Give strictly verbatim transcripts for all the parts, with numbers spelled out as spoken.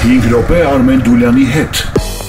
հինգ րոպե Արմեն Դուլյանի հետ։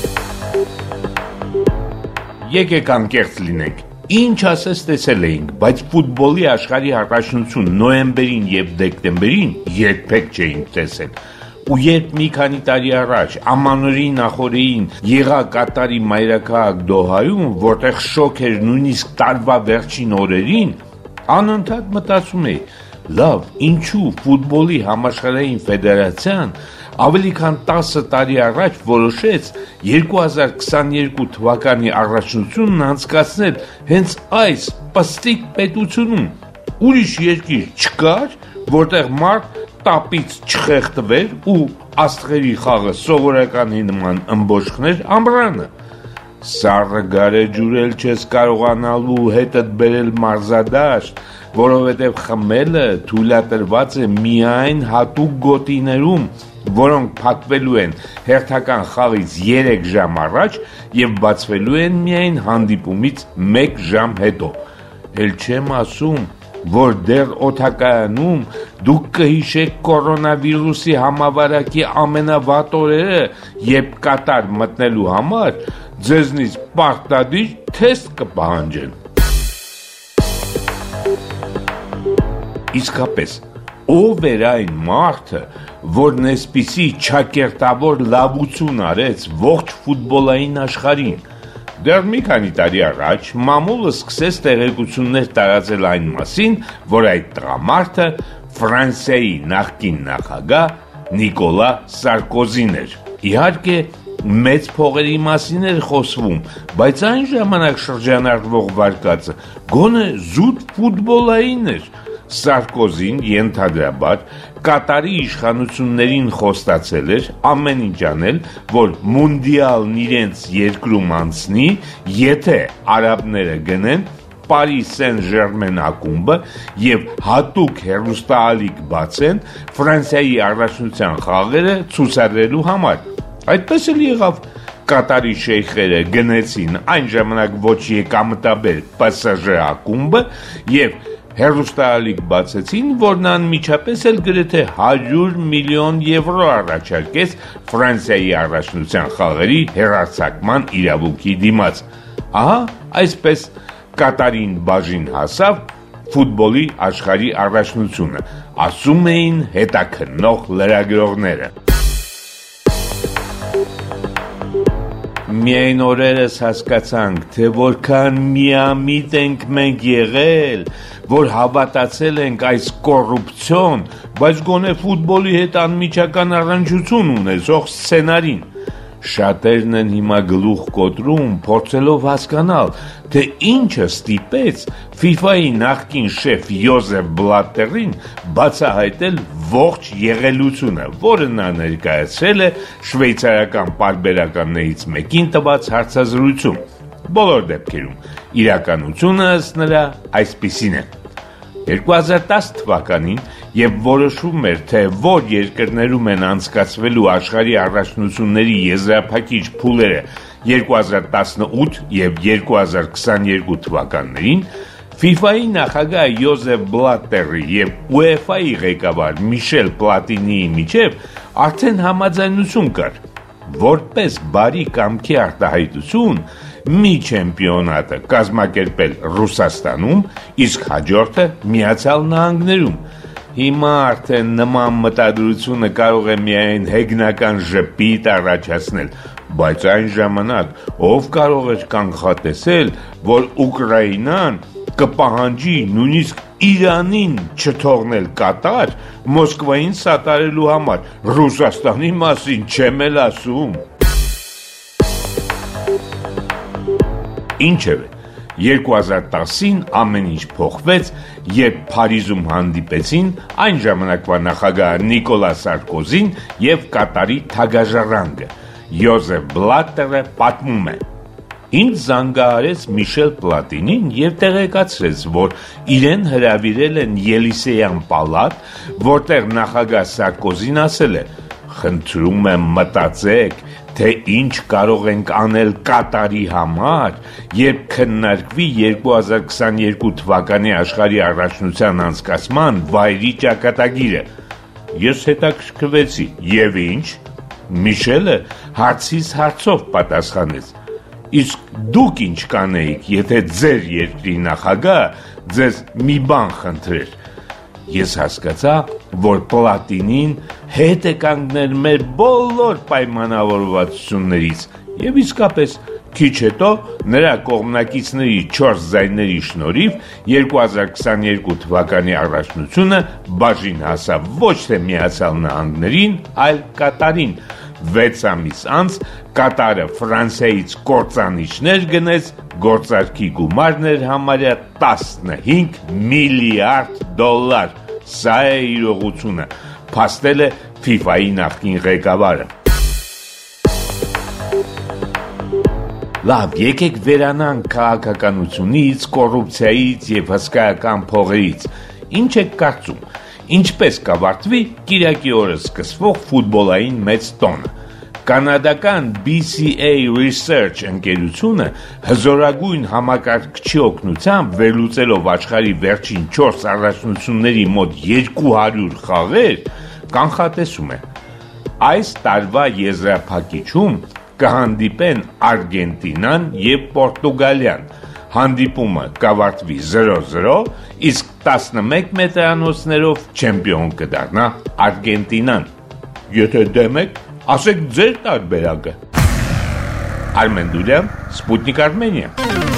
Եկեք անկեղծ լինենք։ Ինչ ասես տեսել էինք, բայց ֆուտբոլի աշխարհի առաջնություն նոյեմբերին եւ դեկտեմբերին երբեք չէինք տեսել։ Ու երբ մի քանի տարի առաջ ամանորի նախորդին եղա Կատարի մայրաքաղաք Դոհայում, որտեղ շոկ էր նույնիսկ տարվա վերջին օրերին, անընդհատ մտածում էի, լավ, ինչու ֆուտբոլի համաշխարհային ֆեդերացիան ավելի քան տասը տարի առաջ որոշեց երկու հազար քսաներկու թվականի առաջնությունն անցկացնել հենց այս պստիկ պետությունում։ Ուրիշ երկիր չկար, որտեղ մարդ տապից չխեղդվեր ու աստղերի խաղը սովորականի նման ըմբոշխներ ամռանը։ Սառը գարեջուրել չես կարողանալու հետդ բերել մարզադաշտ, որովհետև խմելը թույլատրված է միայն հատուկ գոտիներում, որոնք փակվելու են հերթական խաղից երեք ժամ առաջ եւ բացվելու են միայն հանդիպումից մեկ ժամ հետո։ Էլ չեմ ասում, որ դեռ օդակայանում դուք կհիշեք կորոնավիրուսի համավարակի ամենավատ օրերը, երբ Կատար մտնելու համար ձեզնից պարտադիր թեստ կպահանջեն։ Իսկապես, ով էր այն մարդը, որն այսպիսի չակերտավոր լավություն արեց ողջ ֆուտբոլային աշխարհին։ Դեռ մի քանի տարի առաջ մամուլը սկսեց տեղեկություններ տարածել այն մասին, որ այդ տղամարդը Ֆրանսիայի նախկին նախագահ Նիկոլա Սարկոզին էր։ Իհարկե, մեծ փողերի մասին էր խոսվում, բայց այն ժամանակ շրջանառվող վարկածը գոնե զուտ ֆուտբոլային էր։ Սարկոզին ենթադրաբար Կատարի իշխանություններին խոստացել էր ամեն ինչ անել, որ մունդիալն իրենց երկրում անցնի, եթե արաբները գնեն Paris Saint-Germain ակումբը եւ հատուկ հեռուստաալիք բացեն Ֆրանսիայի առաջնության խաղերը ցուցադրելու համար։ Այդպես էլ եղավ։ Կատարի շեյխերը գնեցին այն ժամանակ ոչ եկամտաբեր P S G ակումբը եւ հեռուստաալիք բացեցին, որն անմիջապես էլ գրեթե հարյուր միլիոն եվրո առաջարկեց Ֆրանսիայի առաջնության խաղերի հեռարձակման իրավունքի դիմաց։ Ահա, այսպես Կատարին բաժին հասավ ֆուտբոլի աշխարհի առաջնությունը, ասում էին հետաքննող լրագրողները։ Միայն օրերս հասկացանք, թե որքան միամիտ ենք մենք եղել, որ հավատացել ենք այս կոռուպցիոն, բայց գոնե ֆուտբոլի հետ անմիջական առնչություն ունեցող սցենարին։ Շատերն են հիմա գլուխ կոտրում, փորձելով հասկանալ, թե ինչը ստիպեց FIFA-ի նախկին շեֆ Յոզեֆ Բլատերին բացահայտել ողջ եղելությունը, որը նա ներկայացրել է շվեյցարական պարբերականներից մեկին տված հարցազրույցում։ Բոլոր դեպքերում իրականությունը ըստ նրա այսպիսին է։ երկու հազար տասը թվականին եւ որոշվում էր, թե որ երկրներում են անցկացվելու աշխարհի առաջնությունների եզրափակիչ փուլերը երկու հազար տասնութ եւ երկու հազար քսաներկու թվականներին, FIFA-ի նախագահ Յոզեֆ Բլատերի եւ UEFA-ի ղեկավար Միշել Պլատինիի միջև արդեն համաձայնություն կար, որպես բարի կամքի արտահայտություն մի չեմպիոնատը կազմակերպել Ռուսաստանում, իսկ հաջորդը Միացյալ Նահանգներում։ Հիմա արդեն նման մտադրությունը կարող է միայն հեգնական ժպիտ առաջացնել, բայց այն ժամանակ ով կարող էր կանխատեսել, որ Ուկրաինան կպահանջի նույնիսկ Իրանին չթողնել Կատար Մոսկվային սատարելու համար, Ռուսաստանի մասին չեմ էլ ասում։ Ինչևէ, երկու հազար տասին ամեն ինչ փոխվեց, երբ Փարիզում հանդիպեցին այն ժամանակվա նախագահ Նիկոլա Սարկոզին եւ Կատարի թագաժառանգը։ Յոզեֆ Բլատերը պատմում է. Ինձ զանգահարեց Միշել Պլատինին եւ տեղեկացրեց, որ իրեն հրավիրել են Ելիսեյան պալատ, որտեղ նախագահ Սարկոզին ասել է. «Խնդրում եմ մտածեք, թե ինչ կարող ենք անել Կատարի համար, երբ քննարկվի երկու հազար քսաներկու թվականի աշխարհի առաջնության անցկացման վայրի ճակատագիրը»։ Ես հետաքրքրվեցի. «Եվ ինչ»։ Միշելը հարցից հարցով պատասխանեց. Իսկ դուք ինչ կանեիք, եթե ձեր երկրի նախագահը ձեզ մի բան խնդրեր։ Ես հասկացա, որ Պլատինին հետ է կանգնել մեր բոլոր պայմանավորվածություններից եւ իսկապես քիչ հետո նրա կողմնակիցների չորս ձայների շնորհիվ երկու հազար քսաներկու թվականի առաջնությունը բաժին հասավ ոչ թե Միացյալ Նահանգներին, այլ Կատարին։ վեց ամիս անց Կատարը Ֆրանսիայից կործանիչներ գնեց, գործարքի գումարն էր համարյա տասնհինգ միլիարդ դոլար։ Սա է իրողությունը, փաստել է ֆիֆայի նախկին ղեկավարը։ Լավ, եկեք վերանանք քաղաքականությունից, կոռուպցիայից եւ հսկայական փողերից։ Ինչ եք կարծում, ինչպես կավարտվի կիրակի օրը սկսվող ֆուտբոլային մեծ տոնը։ Կանադական B C A Research ընկերությունը հզորագույն համակարգչի օգնությամբ վերլուծելով աշխարհի վերջին չորս առաջնությունների մոտ երկու հարյուր խաղեր, կանխատեսում է։ Այս տարվա եզրափակիչում կհանդիպեն Արգենտինան եւ Պորտուգալիան։ Հանդիպումը կավարտվի զրո զրո, իսկ տասնմեկ մետրանոցներով չեմպիոն կդառնա Արգենտինան։ Եթե դեմ եք, ասեք ձեր տարբերակը։ Արմեն Դուլյան, Սպուտնիկ Արմենիա։